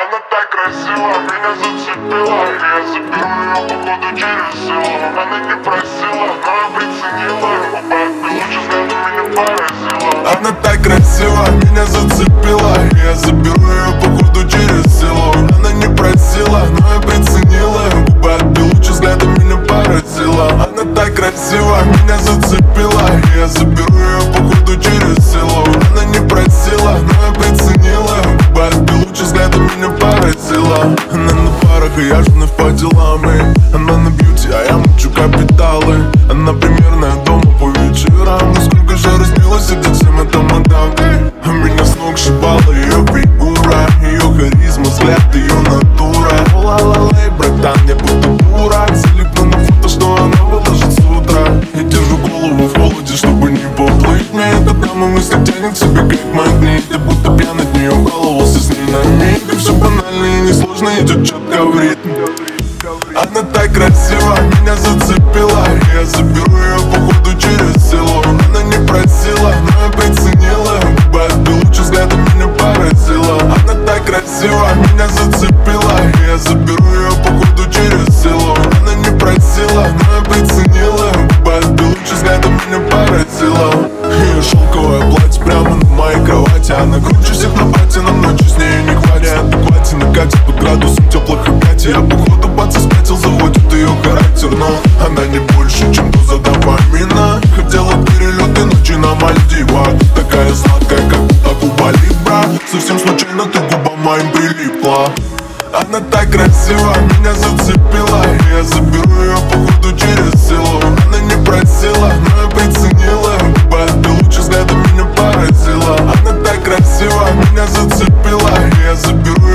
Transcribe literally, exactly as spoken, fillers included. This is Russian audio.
Она так красива, меня зацепила. Я заберу ее походу через село. Она не просила, но я приценила. Губа лучше взгляда меня поразила. Она так красива, меня зацепила. Я заберу ее походу через село. Она не просила, но я приценила. Губа лучше взгляда меня поразила. Она так красива, меня зацепила. Я заберу ее походу через село. Она не просила, но я приценила. Губа лучше взгляда меня поразила. Она на парах, и я же вновь по делам. И она на бьюти, а я мучу капиталы. Она примерная дома по вечерам. Насколько же разбилось сердце всем это мадам. А меня с ног шибала ее фигура, ее харизма, взгляд, ее натура. Ла-ла-лей, братан, я будто дурак. Залиплю на фото, что она выложит с утра. Я держу голову в холоде, чтобы не поплыть. Мне эта дама мысли тянет к себе как магнит. Я будто пьян от нее, баловался с ней на миг. И все банально и несложно, идет четко в ритм. Она так красива, меня зацепила. Я заберу ее походу через село. Она не просила, но я приценила. Губа лучше взгляда меня поразила. Она так красива, меня зацепила. Я заберу ее походу через село. Она не просила, но я приценила. Губа лучше взгляда меня поразила. Ее шелковое платье прямо на моей кровати. Она круче всех на пати, нам ночью с ней не хватит. Адеквате накатит под градусом теплых объятий. Я походу паца спятил, заводит ее характер. Но она не больше, чем доза дофамина. Хотела перелеты ночи на Мальдивах. Такая сладкая, как будто Куба Либра. Совсем случайно ты губам моим прилипла. Она так красива, меня зацепила. Я заберу ее походу через село. Она не просила, но я приценила. Губа лучше взгляда меня поразила. Она так красива, меня зацепила. Я заберу